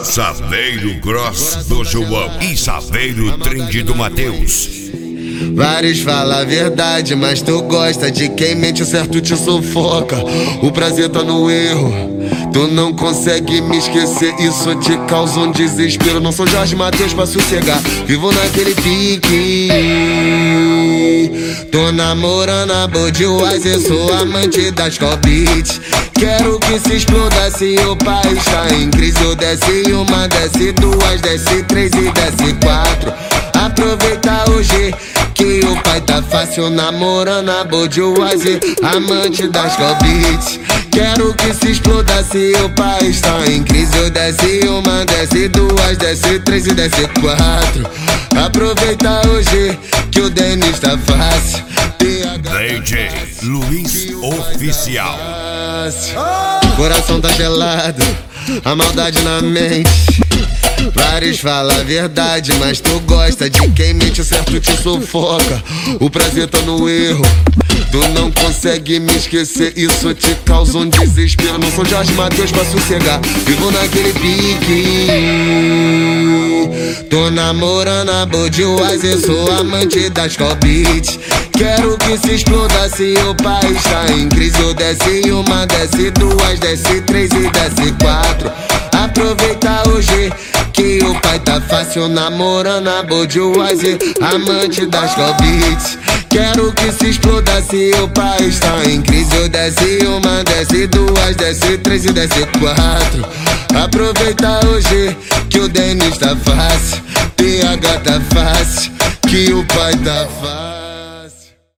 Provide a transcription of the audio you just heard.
Saveiro Gross do João e Saveiro Trend do Matheus. Vários falam a verdade, mas tu gosta de quem mente, o certo te sufoca. O prazer tá no erro, tu não consegue me esquecer, isso te causa um desespero. Não sou Jorge Matheus pra sossegar, vivo naquele pique. Tô namorando a Budweiser, sou amante das Beats. Quero que se exploda se o país tá em crise. Eu desce uma, desce duas, desce três e desce quatro. Aproveita hoje que o pai tá fácil, namorando a Budweiser, amante das Beats. Quero que se exploda se o país tá em crise. Eu desce uma, desce duas, desce três e desce quatro. Aproveita hoje que o Denis tá fácil. DJ Luiz Oficial. Coração tá gelado, a maldade na mente. Vários falam a verdade, mas tu gosta de quem mente, o certo te sufoca. O prazer tá no erro, tu não consegue me esquecer, isso te causa um desespero. Não sou Jorge Matheus pra sossegar, vivo naquele pique. Tô namorando a Budweiser, sou amante das Beats. Quero que se exploda se o país tá em crise. Eu desce uma, desce duas, desce três e desce quatro. Aproveita hoje que o pai tá fácil, namorando a Budweiser, amante das Beats. Quero que se exploda se o país tá em crise. Eu desce uma, desce duas, desce três e desce quatro. Aproveita hoje que o Denis tá fácil, PH tá fácil, que o pai tá fácil.